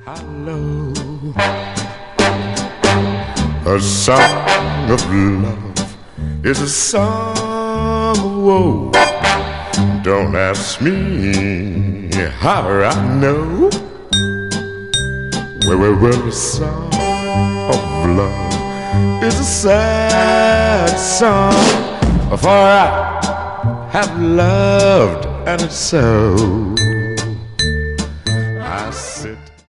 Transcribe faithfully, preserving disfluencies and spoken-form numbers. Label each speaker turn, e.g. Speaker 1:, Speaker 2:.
Speaker 1: Hello, a song of love is a song of woe. Don't ask me how I know. Well, well, well, a song of love is a sad song, for I have loved and it's so.